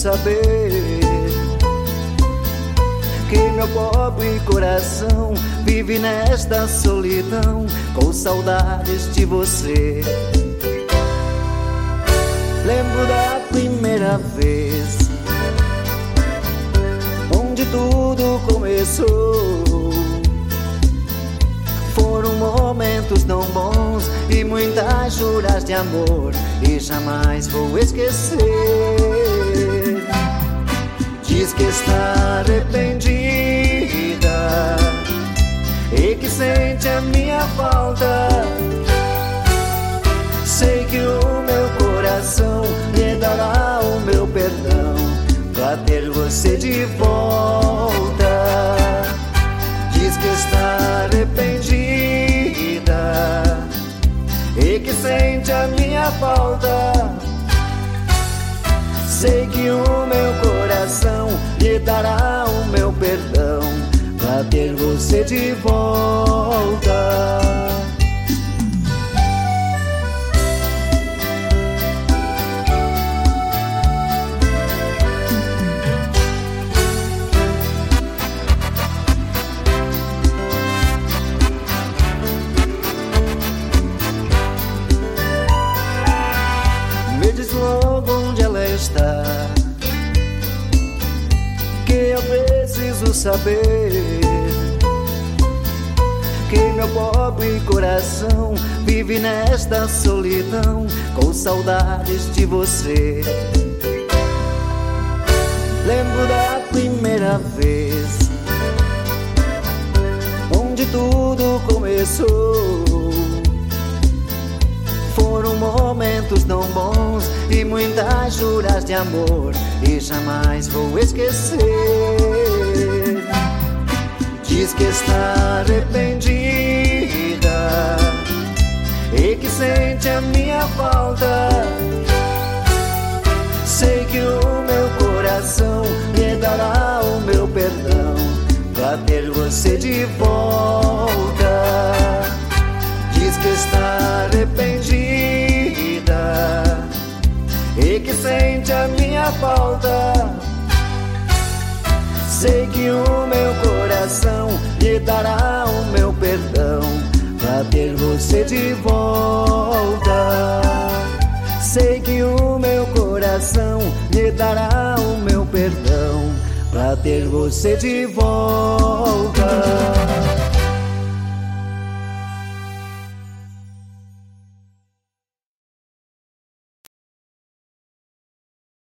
saber que meu pobre coração vive nesta solidão, com saudades de você. Lembro da primeira vez, onde tudo começou. Foram momentos tão bons e muitas juras de amor, e jamais vou esquecer. Diz que está arrependida e que sente a minha falta. Sei que o meu coração lhe dará o meu perdão pra ter você de volta. Diz que está arrependida e que sente a minha falta. Sei que o meu coração lhe dará o meu perdão pra ter você de volta. Me diz logo onde ela está, que eu preciso saber que meu pobre coração vive nesta solidão, com saudades de você. Lembro da primeira vez, onde tudo começou. Foram momentos tão bons e muitas juras de amor, e jamais vou esquecer. Diz que está arrependida e que sente a minha falta. Sei que o meu coração lhe dará o meu perdão pra ter você de volta. Diz que está arrependida e que sente a minha falta. Sei que o meu coração lhe dará o meu perdão pra ter você de volta. Sei que o meu coração lhe dará o meu perdão pra ter você de volta.